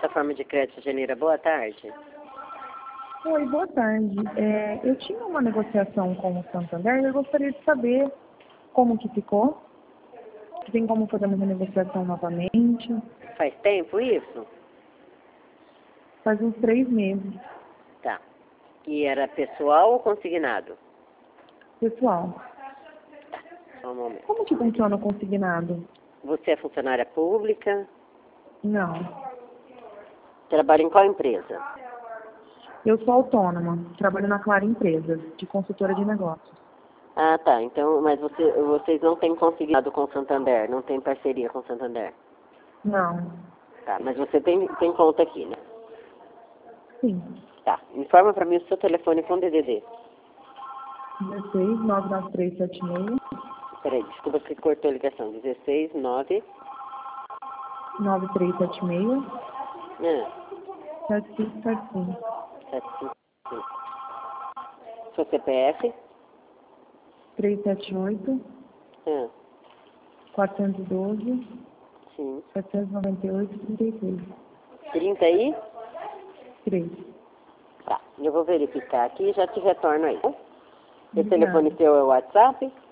plataforma de crédito Janeira. Boa tarde. Oi, boa tarde. Eu tinha uma negociação com o Santander e eu gostaria de saber como que ficou. Se tem como fazermos a negociação novamente. Faz tempo isso? Faz uns 3 meses. Tá. E era pessoal ou consignado? Pessoal, Só um momento. como que funciona o consignado? Você é funcionária pública? Não. Trabalha em qual empresa? Eu sou autônoma. Trabalho na Clara Empresas, de consultora de negócios. Ah, tá. Então, mas vocês não têm consignado com o Santander, não tem parceria com o Santander? Não. Tá, mas você tem conta aqui, né? Sim. Tá. Informa pra mim o seu telefone com DDD. 16 99376 Peraí, desculpa que cortou a ligação. 16 9... 9376 Ah, 7575. 755. Seu CPF? 378 Ah, 412 sim. 798 36. 30 aí? 3. Tá. Eu vou verificar aqui e já te retorno aí. Esse Obrigada. telefone seu é o WhatsApp?